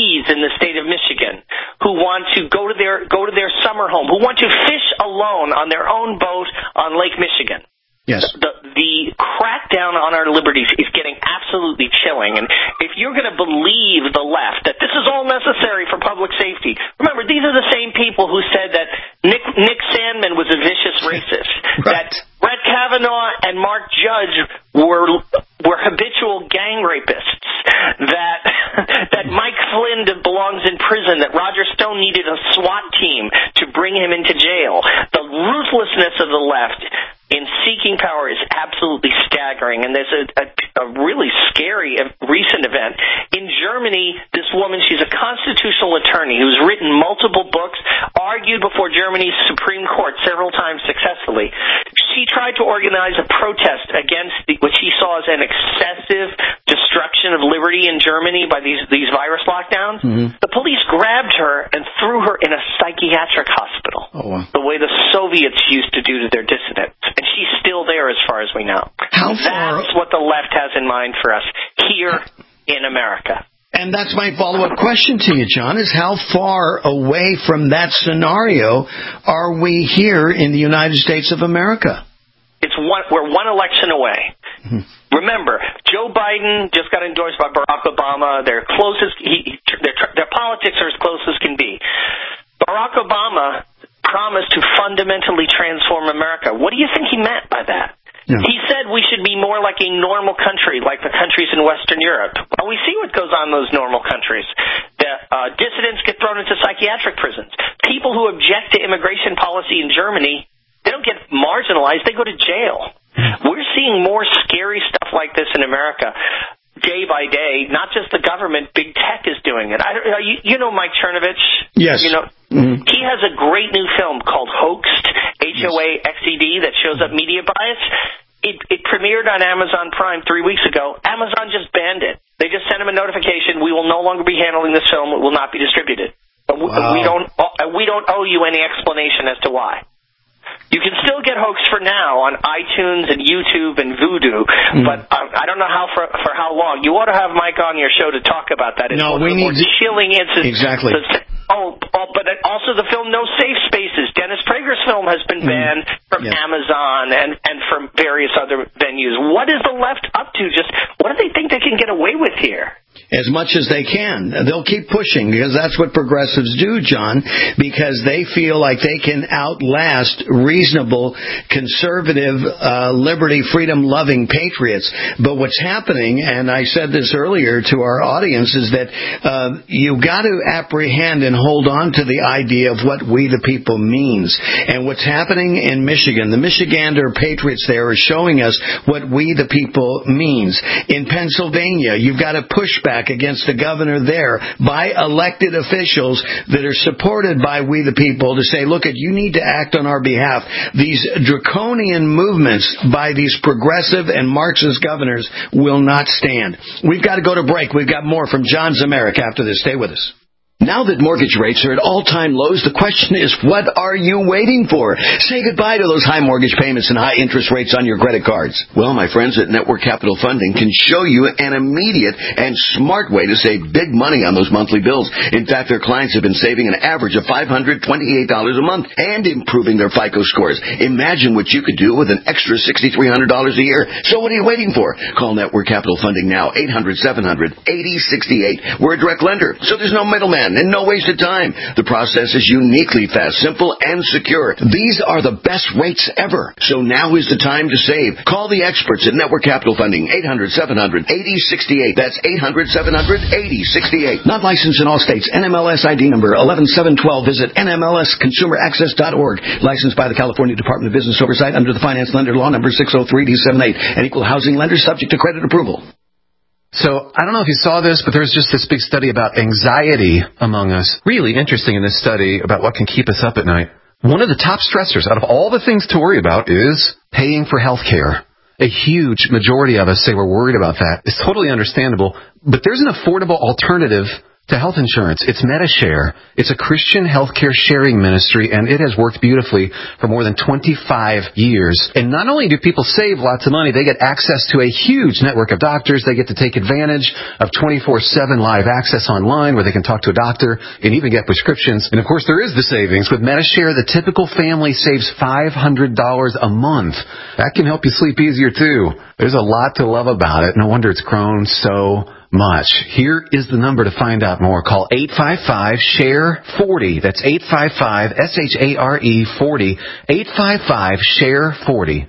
in the state of Michigan who want to go to their go to their summer home, who want to fish alone on their own boat on Lake Michigan. Yes. The, the crackdown on our liberties is getting absolutely chilling. And if you're going to believe the left that this is all necessary for public safety, remember, these are the same people who said that Nick, Nick Sandmann was a vicious racist, right. that Brett Kavanaugh and Mark Judge were were habitual gang rapists, that that Mike Flynn belongs in prison, that Roger Stone needed a SWAT team to bring him into jail. The ruthlessness of the left in seeking power is absolutely staggering, and there's a, a, a really scary recent event. In Germany, this woman, she's a constitutional attorney who's written multiple books, argued before Germany's Supreme Court several times successfully. She tried to organize a protest against the, what she saw as an excessive destruction of liberty in Germany by these, these virus lockdowns. Mm-hmm. The police grabbed her and threw her in a psychiatric hospital, oh, wow. the way the Soviets used to do to their dissidents. And she's still there as far as we know. How far... That's what the left has in mind for us here in America. And that's my follow-up question to you, John, is how far away from that scenario are we here in the United States of America? It's one, we're one election away. Mm-hmm. Remember, Joe Biden just got endorsed by Barack Obama. Their closest, he, their, their politics are as close as can be. Barack Obama promised to fundamentally transform America. What do you think he meant by that? Yeah. He said we should be more like a normal country, like the countries in Western Europe. Well, we see what goes on in those normal countries. The uh, dissidents get thrown into psychiatric prisons. People who object to immigration policy in Germany, they don't get marginalized, they go to jail. We're seeing more scary stuff like this in America day by day. Not just the government, big tech is doing it. I, you, you know Mike Chernovich? Yes. You know, mm-hmm. He has a great new film called Hoaxed, H O A X E D, that shows up media bias. It, it premiered on Amazon Prime three weeks ago. Amazon just banned it. They just sent him a notification, we will no longer be handling this film, it will not be distributed. Wow. We don't we don't owe you any explanation as to why. You can still get Hoaxed for now on iTunes and YouTube and Vudu, mm. but um, I don't know how for for how long. You ought to have Mike on your show to talk about that. It's no, one we of the need more to... chilling incidents. Exactly. Oh, oh, but also the film No Safe Spaces. Dennis Prager's film has been banned mm. from yeah. Amazon and, and from various other venues. What is the left up to? Just what do they think they can get away with here? As much as they can. They'll keep pushing because that's what progressives do, John, because they feel like they can outlast reasonable, conservative, uh, liberty, freedom-loving patriots. But what's happening, and I said this earlier to our audience, is that uh, you've got to apprehend and hold on to the idea of what we the people means. And what's happening in Michigan, the Michigander patriots there are showing us what we the people means. In Pennsylvania, you've got to push back against the governor there by elected officials that are supported by we the people to say, look, you need to act on our behalf. These draconian movements by these progressive and Marxist governors will not stand. We've got to go to break. We've got more from John Zemerick after this. Stay with us. Now that mortgage rates are at all-time lows, the question is, what are you waiting for? Say goodbye to those high mortgage payments and high interest rates on your credit cards. Well, my friends at Network Capital Funding can show you an immediate and smart way to save big money on those monthly bills. In fact, their clients have been saving an average of five hundred twenty-eight dollars a month and improving their FICO scores. Imagine what you could do with an extra six thousand three hundred dollars a year. So what are you waiting for? Call Network Capital Funding now, eight hundred, seven hundred, eighty sixty-eight. We're a direct lender, so there's no middleman and no waste of time. The process is uniquely fast, simple, and secure. These are the best rates ever. So now is the time to save. Call the experts at Network Capital Funding, eight hundred, seven hundred, eighty sixty-eight. That's eight hundred, seven hundred, eighty sixty-eight. Not licensed in all states. N M L S I D number eleven seven one two. Visit N M L S consumer access dot org. Licensed by the California Department of Business Oversight under the Finance Lender Law number six oh three D seventy-eight. An equal housing lender subject to credit approval. So, I don't know if you saw this, but there's just this big study about anxiety among us. Really interesting in this study about what can keep us up at night. One of the top stressors out of all the things to worry about is paying for health care. A huge majority of us say we're worried about that. It's totally understandable, but there's an affordable alternative to health insurance. It's MediShare. It's a Christian healthcare sharing ministry, and it has worked beautifully for more than twenty-five years. And not only do people save lots of money, they get access to a huge network of doctors. They get to take advantage of twenty-four seven live access online where they can talk to a doctor and even get prescriptions. And of course, there is the savings. With MediShare, the typical family saves five hundred dollars a month. That can help you sleep easier, too. There's a lot to love about it. No wonder it's grown so much. Here is the number to find out more. Call eight five five, S H A R E, forty. That's eight five five, S H A R E, forty. eight five five, S H A R E, forty.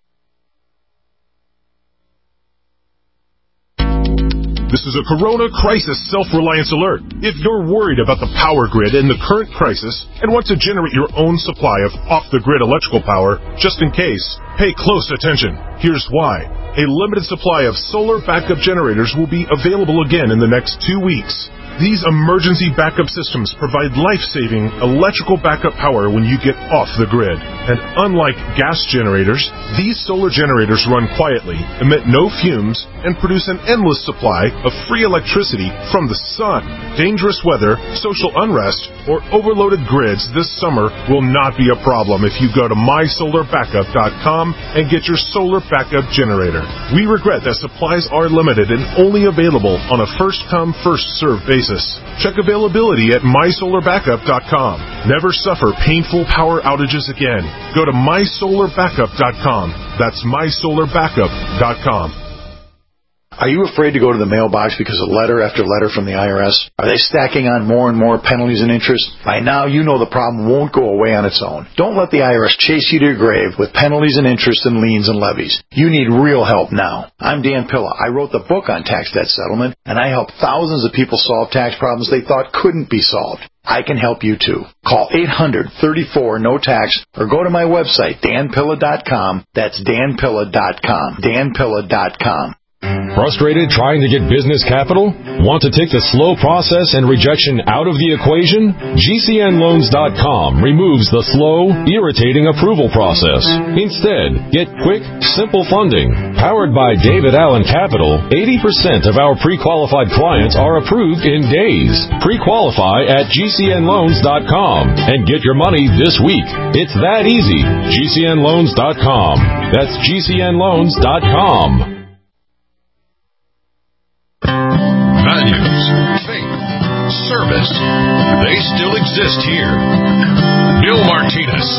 This is a Corona Crisis Self-Reliance Alert. If you're worried about the power grid in the current crisis and want to generate your own supply of off-the-grid electrical power, just in case, pay close attention. Here's why. A limited supply of solar backup generators will be available again in the next two weeks. These emergency backup systems provide life-saving electrical backup power when you get off the grid. And unlike gas generators, these solar generators run quietly, emit no fumes, and produce an endless supply of free electricity from the sun. Dangerous weather, social unrest, or overloaded grids this summer will not be a problem if you go to my solar backup dot com and get your solar backup generator. We regret that supplies are limited and only available on a first-come, first-served basis. Check availability at my solar backup dot com. Never suffer painful power outages again. Go to my solar backup dot com. That's my solar backup dot com. Are you afraid to go to the mailbox because of letter after letter from the I R S? Are they stacking on more and more penalties and interest? By now, you know the problem won't go away on its own. Don't let the I R S chase you to your grave with penalties and interest and liens and levies. You need real help now. I'm Dan Pilla. I wrote the book on tax debt settlement, and I help thousands of people solve tax problems they thought couldn't be solved. I can help you too. Call eight hundred, thirty-four, no tax or go to my website, dan pilla dot com. That's dan pilla dot com. dan pilla dot com. Frustrated trying to get business capital? Want to take the slow process and rejection out of the equation? G C N loans dot com removes the slow, irritating approval process. Instead, get quick, simple funding. Powered by David Allen Capital, eighty percent of our pre-qualified clients are approved in days. Pre-qualify at G C N loans dot com and get your money this week. It's that easy. G C N loans dot com. That's G C N loans dot com. Values, faith, service, they still exist here. Bill Martinez,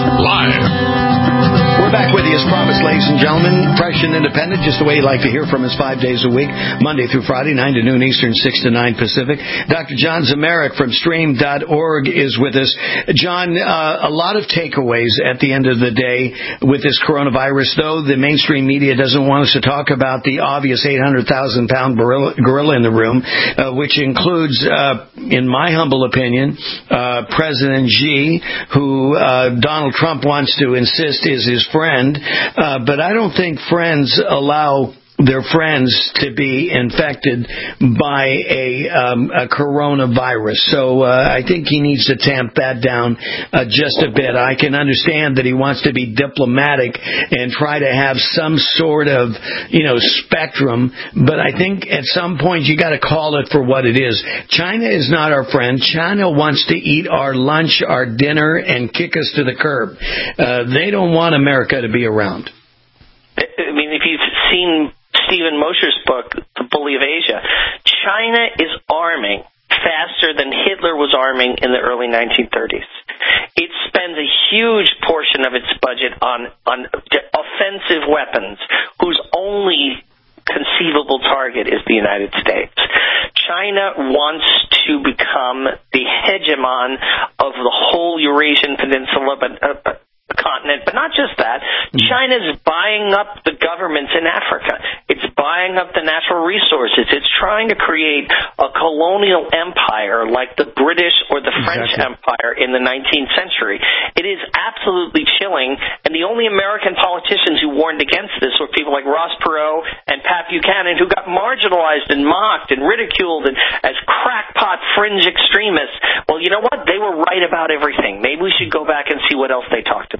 live. We're back with you as promised, ladies and gentlemen. Fresh and independent, just the way you like to hear from us five days a week, Monday through Friday, nine to noon Eastern, six to nine Pacific. Doctor John Zamarik from stream dot org is with us. John, uh, a lot of takeaways at the end of the day with this coronavirus, though the mainstream media doesn't want us to talk about the obvious eight hundred thousand pound gorilla, gorilla in the room, uh, which includes, uh, in my humble opinion, uh, President Xi, who uh, Donald Trump wants to insist is his friend, uh, but I don't think friends allow their friends to be infected by a, um, a coronavirus. So uh, I think he needs to tamp that down uh, just a bit. I can understand that he wants to be diplomatic and try to have some sort of, you know, spectrum, but I think at some point you got to call it for what it is. China is not our friend. China wants to eat our lunch, our dinner, and kick us to the curb. Uh, they don't want America to be around. I mean, if you've seen Stephen Mosher's book, The Bully of Asia, China is arming faster than Hitler was arming in the early nineteen thirties. It spends a huge portion of its budget on, on offensive weapons, whose only conceivable target is the United States. China wants to become the hegemon of the whole Eurasian Peninsula, but uh, continent, but not just that. China's buying up the governments in Africa. It's buying up the natural resources. It's trying to create a colonial empire like the British or the French exactly. Empire in the nineteenth century. It is absolutely chilling, and the only American politicians who warned against this were people like Ross Perot and Pat Buchanan, who got marginalized and mocked and ridiculed and, as crackpot fringe extremists. Well, you know what? They were right about everything. Maybe we should go back and see what else they talked about.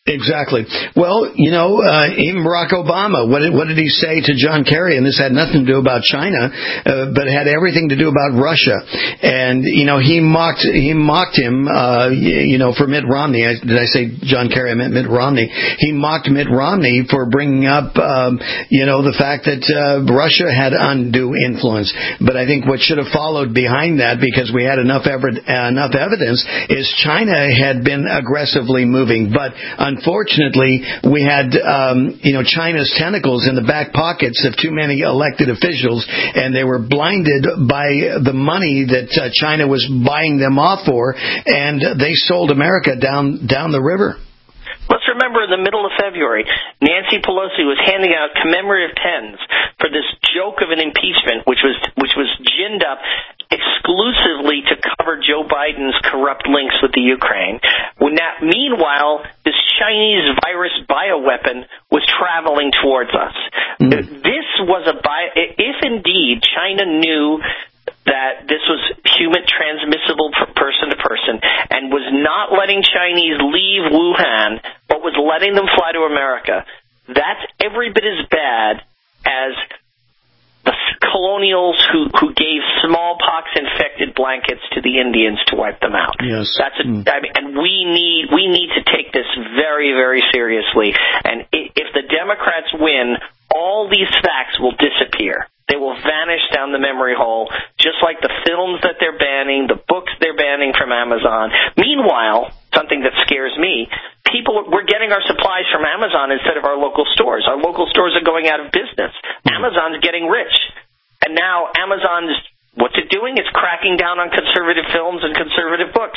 Exactly. Well, you know, uh, even Barack Obama, what did, what did he say to John Kerry? And this had nothing to do about China, uh, but had everything to do about Russia. And, you know, he mocked, he mocked him, uh, you know, for Mitt Romney. I, did I say John Kerry? I meant Mitt Romney. He mocked Mitt Romney for bringing up, um, you know, the fact that, uh, Russia had undue influence. But I think what should have followed behind that, because we had enough, ever, uh, enough evidence, is China had been aggressively moving. But unfortunately, we had, um, you know, China's tentacles in the back pockets of too many elected officials, and they were blinded by the money that uh, China was buying them off for, and they sold America down down the river. Let's remember in the middle of February, Nancy Pelosi was handing out commemorative pens for this joke of an impeachment, which was which was ginned up exclusively to cover Joe Biden's corrupt links with the Ukraine. Now, meanwhile, this Chinese virus bioweapon was traveling towards us. Mm. This was a bio, if indeed China knew that this was human transmissible from person to person and was not letting Chinese leave Wuhan, but was letting them fly to America, that's every bit as bad as the colonials who, who gave smallpox-infected blankets to the Indians to wipe them out. Yes. That's a, mm. I mean, and we need we need to take this very, very seriously. And if the Democrats win, all these facts will disappear. They will vanish down the memory hole, just like the films that they're banning, the books they're banning from Amazon. Meanwhile, something that scares me, people, we're getting our supplies from Amazon instead of our local stores. Our local stores are going out of business. Amazon's getting rich. And now Amazon's, what's it doing? It's cracking down on conservative films and conservative books.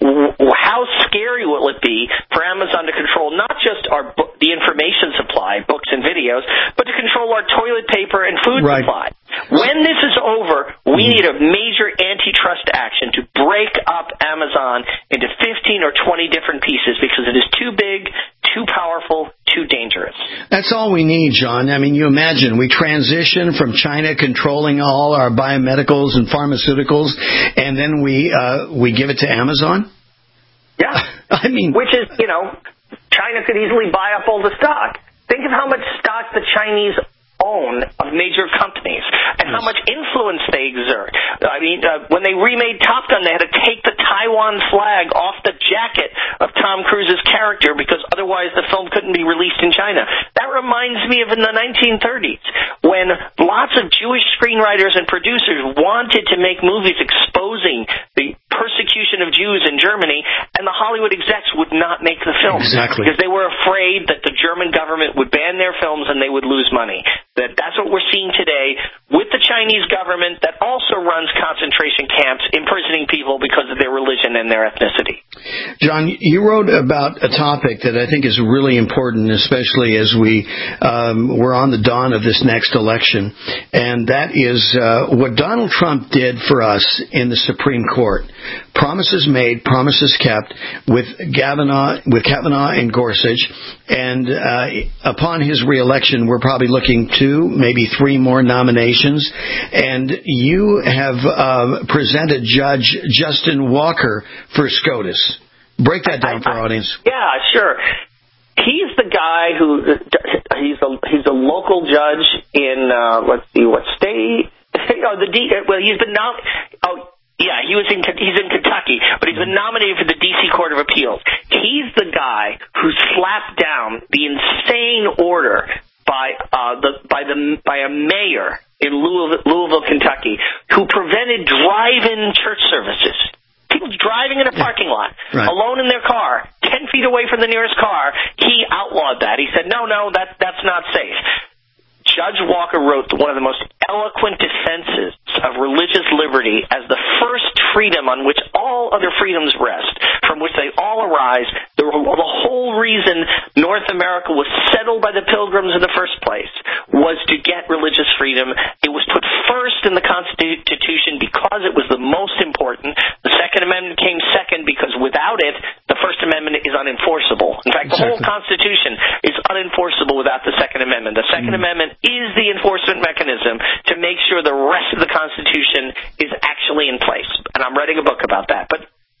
How scary will it be for Amazon to control not just our book, the information supply, books and videos, but to control our toilet paper and food right. supply? When this is over, we need a major antitrust action to break up Amazon into fifteen or twenty different pieces because it is too big, too powerful, too dangerous. That's all we need, John. I mean, you imagine we transition from China controlling all our biomedicals and pharmaceuticals, and then we uh, we give it to Amazon? Yeah. I mean, which is, you know, China could easily buy up all the stock. Think of how much stock the Chinese own of major companies and how much influence they exert. I mean, uh, when they remade Top Gun, they had to take the Taiwan flag off the jacket of Tom Cruise's character because otherwise the film couldn't be released in China. That reminds me of in the nineteen thirties when lots of Jewish screenwriters and producers wanted to make movies exposing the persecution of Jews in Germany, and the Hollywood execs would not make the films exactly. because they were afraid that the German government would ban their films and they would lose money. That that's what we're seeing today with the Chinese government that also runs concentration camps imprisoning people because of their religion and their ethnicity. John, you wrote about a topic that I think is really important, especially as we um, we're on the dawn of this next election, and that is uh, what Donald Trump did for us in the Supreme Court. Promises made, promises kept with Kavanaugh, with Kavanaugh and Gorsuch, and uh, upon his reelection, we're probably looking two, maybe three more nominations. And you have uh, presented Judge Justin Walker for SCOTUS. Break that down I, for our audience. Yeah, sure. He's the guy who he's a he's a local judge in uh, let's see what state. oh, the D. Well, he's been nom. Oh. Yeah, he was in he's in Kentucky, but he's been nominated for the D C Court of Appeals. He's the guy who slapped down the insane order by uh, the by the by a mayor in Louisville, Louisville, Kentucky, who prevented drive-in church services. People driving in a parking lot, right. alone in their car, ten feet away from the nearest car. He outlawed that. He said, "No, no, that that's not safe." Judge Walker wrote one of the most eloquent defenses of religious liberty as the first freedom on which all other freedoms rest, from which they all arise. The, the whole reason North America was settled by the Pilgrims in the first place was to get religious freedom. It was put first in the Constitution because it was the most important. The Second Amendment came second because without it, the First Amendment is unenforceable. In fact, the whole Constitution is unenforceable without the Second Amendment. The Second mm-hmm. Amendment is the enforcement mechanism to make sure the rest of the Constitution is actually in place. And I'm writing a book about that. But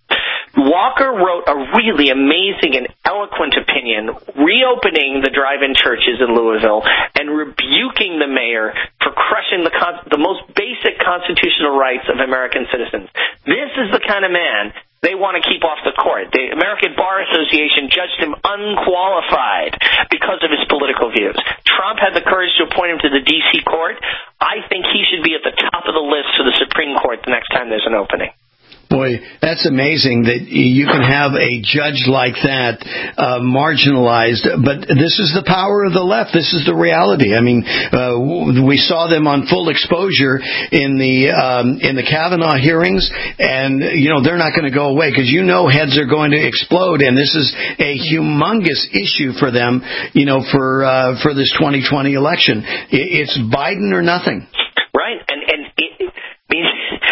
Walker wrote a really amazing and eloquent opinion reopening the drive-in churches in Louisville and rebuking the mayor for crushing the con- the most basic constitutional rights of American citizens. This is the kind of man they want to keep off the court. The American Bar Association judged him unqualified because of his political views. Trump had the courage to appoint him to the D C court. I think he should be at the top of the list for the Supreme Court the next time there's an opening. Boy, that's amazing that you can have a judge like that uh, marginalized. But this is the power of the left. This is the reality. I mean, uh, we saw them on full exposure in the um, in the Kavanaugh hearings, and you know they're not going to go away because you know heads are going to explode, and this is a humongous issue for them. You know, for uh, for this twenty twenty election, it's Biden or nothing. Right, and and it, I mean.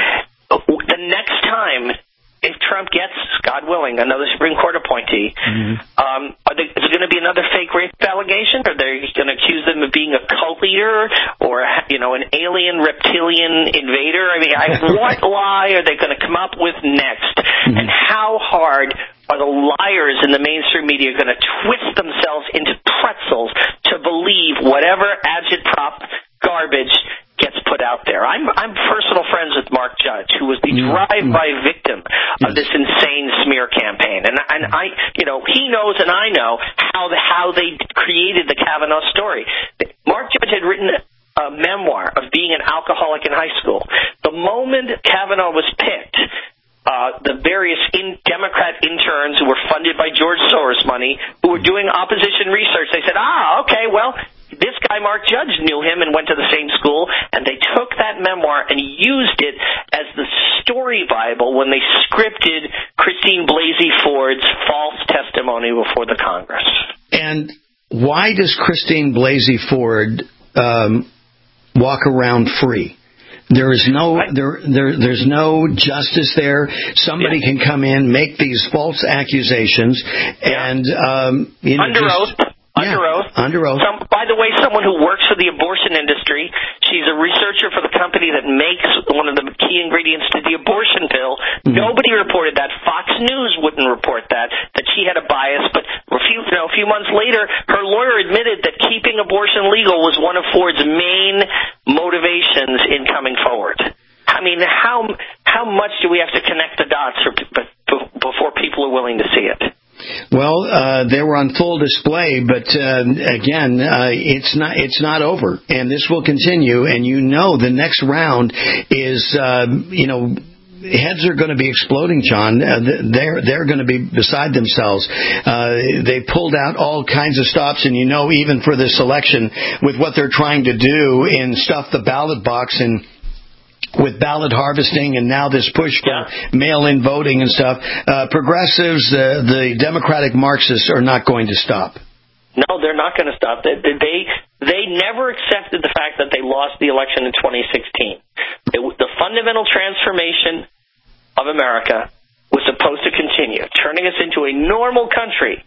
The next time, if Trump gets, God willing, another Supreme Court appointee, mm-hmm. um, are they, is it going to be another fake rape allegation? Are they going to accuse them of being a cult leader or, you know, an alien reptilian invader? I mean, I, what lie are they going to come up with next? Mm-hmm. And how hard are the liars in the mainstream media going to twist themselves into pretzels to believe whatever agitprop garbage gets put out there? I'm I'm personal friends with Mark Judge, who was the drive-by victim of this insane smear campaign, and and I, you know, he knows and I know how the, how they created the Kavanaugh story. Mark Judge had written a memoir of being an alcoholic in high school. The moment Kavanaugh was picked, Uh, the various in Democrat interns who were funded by George Soros money, who were doing opposition research, they said, ah, okay, well, this guy Mark Judge knew him and went to the same school, and they took that memoir and used it as the story Bible when they scripted Christine Blasey Ford's false testimony before the Congress. And why does Christine Blasey Ford um, walk around free? There is no there, there there's no justice there. Somebody yeah. can come in, make these false accusations, yeah. and um, you know, under just, oath. Under yeah, oath. Under oath. Some, by the way, someone who works for the abortion industry. She's a researcher for the company that makes one of the key ingredients to the abortion pill. Mm-hmm. Nobody reported that. Fox News wouldn't report that, that she had a bias. But a few, you know, a few months later, her lawyer admitted that keeping abortion legal was one of Ford's main motivations in coming forward. I mean, how how much do we have to connect the dots for, before people are willing to see it? Well, uh, they were on full display, but uh, again, uh, it's not it's not over, and this will continue. And you know, the next round is, uh, you know. Heads are going to be exploding, John. Uh, they're they're going to be beside themselves. Uh, they pulled out all kinds of stops, and you know, even for this election, with what they're trying to do in stuff the ballot box and with ballot harvesting, and now this push for yeah. mail-in voting and stuff, uh, progressives, uh, the Democratic Marxists, are not going to stop. No, they're not going to stop. They, they they never accepted the fact that they lost the election in twenty sixteen. It, the fundamental transformation of America was supposed to continue, turning us into a normal country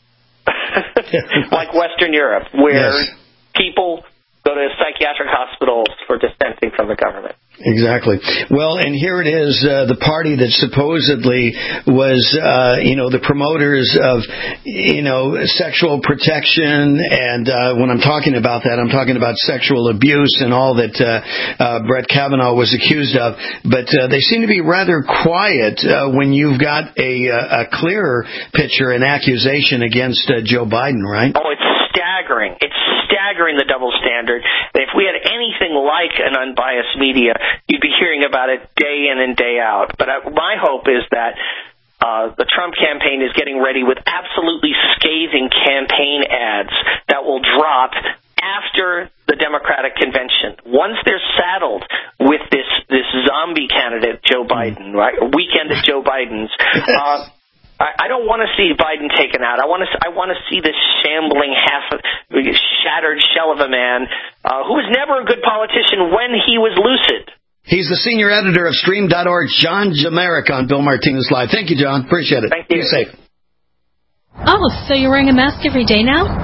like Western Europe, where yes. people go to psychiatric hospitals for dissenting from the government. Exactly. Well, and here it is, uh, the party that supposedly was, uh, you know, the promoters of, you know, sexual protection. And uh, when I'm talking about that, I'm talking about sexual abuse and all that uh, uh, Brett Kavanaugh was accused of. But uh, they seem to be rather quiet uh, when you've got a, a clearer picture, an accusation against uh, Joe Biden, right? Oh, it's staggering. It's staggering, the double standard. If we had anything like an unbiased media, you'd be hearing about it day in and day out. But uh, my hope is that uh, the Trump campaign is getting ready with absolutely scathing campaign ads that will drop after the Democratic convention. Once they're saddled with this this zombie candidate, Joe Biden, right? Weekend at Joe Biden's. Uh, I don't want to see Biden taken out. I want to. I want to see this shambling, half shattered shell of a man uh, who was never a good politician when he was lucid. He's the senior editor of Stream dot org, John Jamerick, on Bill Martinez Live. Thank you, John. Appreciate it. Thank you. Be safe. Oh, so you're wearing a mask every day now?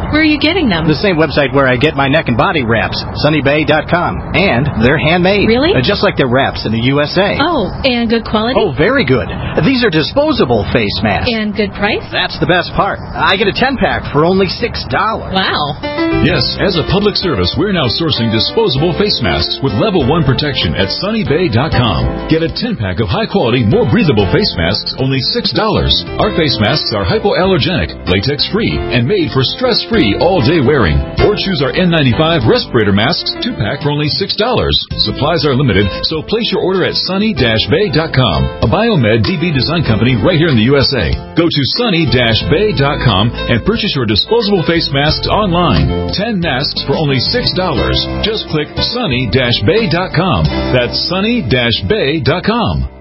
Where are you getting them? The same website where I get my neck and body wraps, sunny bay dot com. And they're handmade. Really? Uh, just like their wraps in the U S A. Oh, and good quality? Oh, very good. These are disposable face masks. And good price? That's the best part. I get a ten-pack for only six dollars. Wow. Yes, as a public service, we're now sourcing disposable face masks with level one protection at sunny bay dot com. Get a ten-pack of high-quality, more breathable face masks, only six dollars. Our face masks are hypoallergenic, latex-free, and made for stress-free all-day wearing. Or choose our N ninety-five respirator masks, two-pack for only six dollars. Supplies are limited, so place your order at sunny bay dot com, a Biomed D B design company right here in the U S A. Go to sunny bay dot com and purchase your disposable face masks online. ten masks for only six dollars. Just click sunny bay dot com. That's sunny bay dot com.